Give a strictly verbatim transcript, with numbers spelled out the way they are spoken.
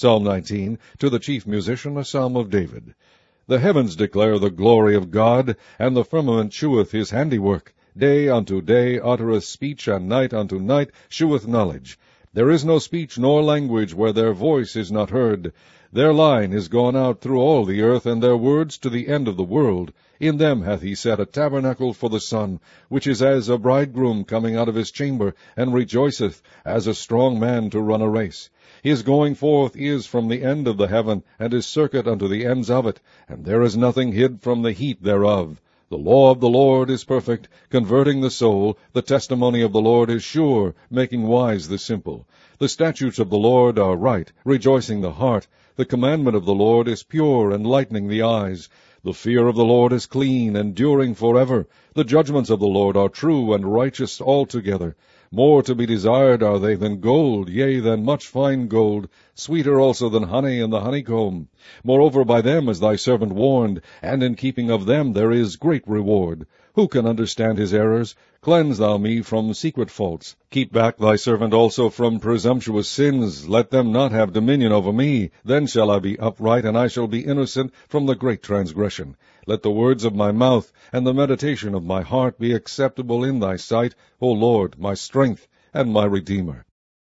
Psalm nineteen, to the chief musician, a psalm of David. The heavens declare the glory of God, and the firmament sheweth his handiwork. Day unto day uttereth speech, and night unto night sheweth knowledge. There is no speech nor language where their voice is not heard. Their line is gone out through all the earth, and their words to the end of the world. In them hath he set a tabernacle for the sun, which is as a bridegroom coming out of his chamber, and rejoiceth, as a strong man to run a race. His going forth is from the end of the heaven, and his circuit unto the ends of it, and there is nothing hid from the heat thereof. The law of the Lord is perfect, converting the soul. The testimony of the Lord is sure, making wise the simple. The statutes of the Lord are right, rejoicing the heart. The commandment of the Lord is pure, enlightening the eyes. The fear of the Lord is clean, enduring forever. The judgments of the Lord are true and righteous altogether. More to be desired are they than gold, yea, than much fine gold, sweeter also than honey and the honeycomb. Moreover, by them is thy servant warned, and in keeping of them there is great reward. Who can understand his errors? Cleanse thou me from secret faults. Keep back thy servant also from presumptuous sins. Let them not have dominion over me. Then shall I be upright, and I shall be innocent from the great transgression. Let the words of my mouth and the meditation of my heart be acceptable in thy sight, O Lord, my strength and my Redeemer.